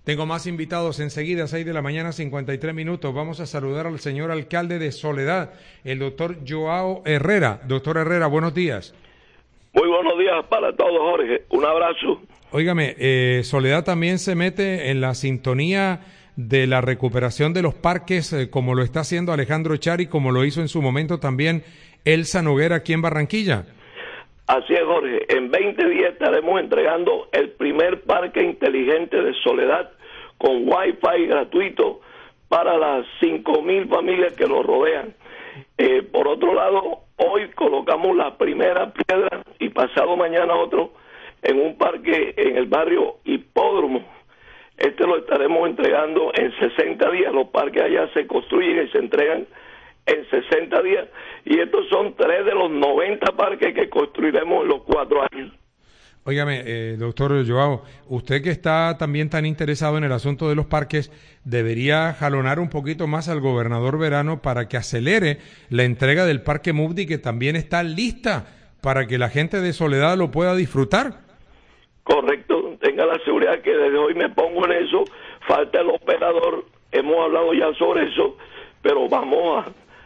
Tengo más invitados enseguida, 6 de la mañana, 53 minutos. Vamos a saludar al señor alcalde de Soledad, el doctor Joao Herrera. Doctor Herrera, buenos días. Muy buenos días para todos, Jorge. Un abrazo. Óigame, Soledad también se mete en la sintonía de la recuperación de los parques, como lo está haciendo Alejandro Echar y como lo hizo en su momento también Elsa Noguera aquí en Barranquilla. Así es, Jorge. En 20 días estaremos entregando el primer parque inteligente de Soledad con Wi-Fi gratuito para las 5,000 familias que lo rodean. Por otro lado, hoy colocamos la primera piedra y pasado mañana otro en un parque en el barrio Hipódromo. Este lo estaremos entregando en 60 días. Los parques allá se construyen y se entregan en 60 días. Y estos son 3 de los 90 parques que construiremos en los 4 años. Óigame, doctor Joao, usted que está también tan interesado en el asunto de los parques, debería jalonar un poquito más al gobernador Verano para que acelere la entrega del Parque Mufdi, que también está lista para que la gente de Soledad lo pueda disfrutar. Correcto, tenga la seguridad que desde hoy me pongo en eso. Falta el operador, hemos hablado ya sobre eso, pero vamos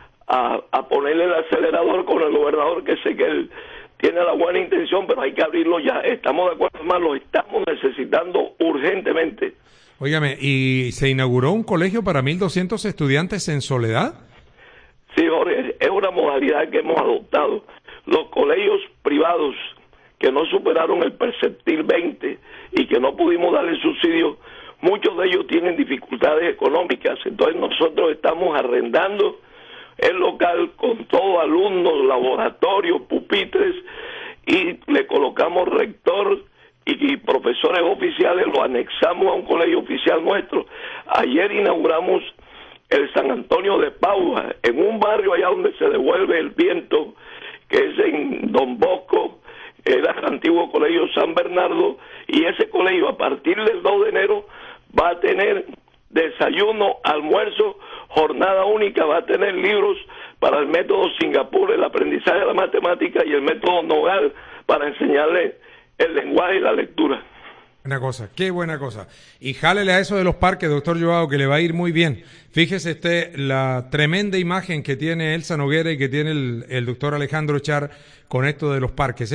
a ponerle el acelerador con el gobernador, que sé que él tiene la buena intención, pero hay que abrirlo ya. Estamos de acuerdo, más lo estamos necesitando urgentemente. Óigame, ¿y se inauguró un colegio para 1,200 estudiantes en Soledad? Sí, Jorge, es una modalidad que hemos adoptado. Los colegios privados que no superaron el perceptil 20 y que no pudimos darle subsidio, muchos de ellos tienen dificultades económicas. Entonces nosotros estamos arrendando el local con todos alumnos, laboratorios, pupitres, y le colocamos rector y profesores oficiales, lo anexamos a un colegio oficial nuestro. Ayer inauguramos el San Antonio de Paua, en un barrio allá donde se devuelve el viento, que es en Don Bosco, el antiguo colegio San Bernardo, y ese colegio a partir del 2 de enero va a tener desayuno, almuerzo, jornada única, va a tener libros para el método Singapur, el aprendizaje de la matemática, y el método Nogal para enseñarle el lenguaje y la lectura. Buena cosa, qué buena cosa. Y jálele a eso de los parques, doctor Joao, que le va a ir muy bien. Fíjese usted la tremenda imagen que tiene Elsa Noguera y que tiene el doctor Alejandro Echar con esto de los parques.